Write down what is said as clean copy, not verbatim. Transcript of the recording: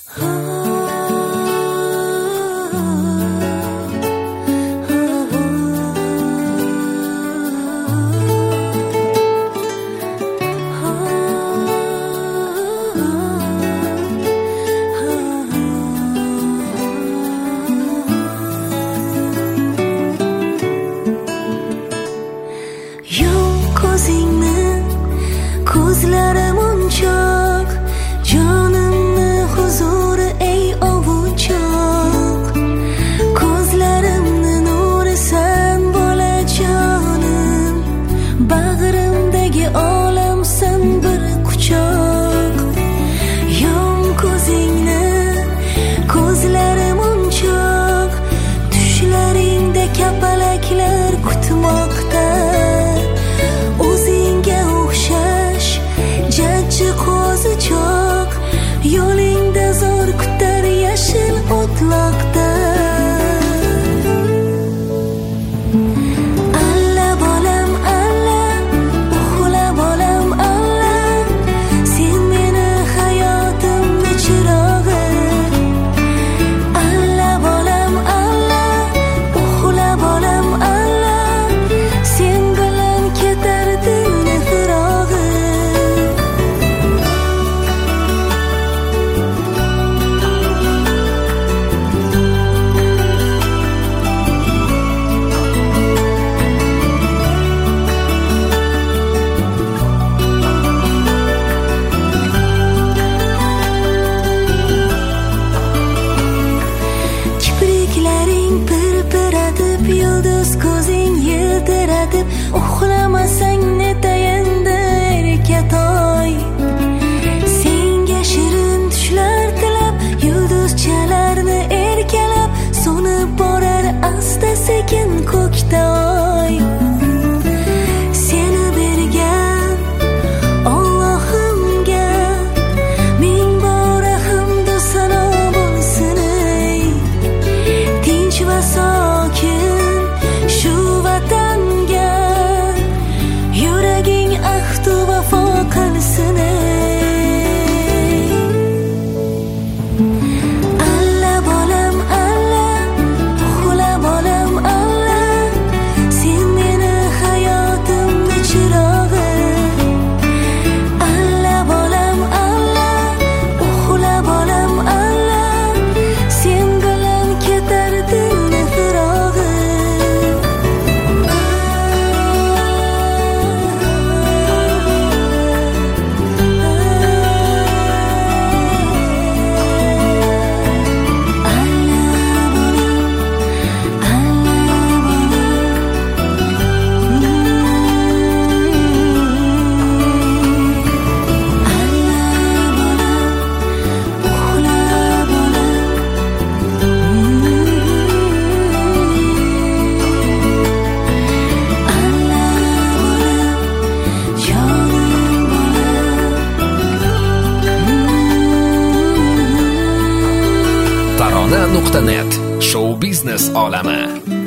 Ko'zlarim unchoq, jonimni huzuri ey ovunchoq. Ko'zlarimni nurisan bolajonim, bag'rimdagi olamsan bir quchoq. Yom ko'zingni, ko'zlarim unchoq, tushlaringda kapalaklar kutmoqda. Yo'lingda zo'r kutar yashil o'tloqda. Alla bolam alla, uxla bolam alla, sen meni hayotimni chirog'i. Alla bolam alla, uxla bolam alla, sen bilan ketar dilni firog'i. Yulduz ko'zing yiltiratib, uxlamasang netayanda erkatoy. Senga shirin tushlar tilab, yulduzchalarni erkalab, so'nib borar asta sekin ko'kda oy. Seni bergan Allohimga ming bora hamdu sano bo'lsin ey. Tinch va sokin shu vatanga yuraging ahdu vafo qilsin ey. Alla bolam alla, uxla bolam alla, sen meni hayotimni chirog'i. Alla bolam alla, uxla bolam alla, sen bilan ketar dilni firog'i. Tarona.net Show biznes olami.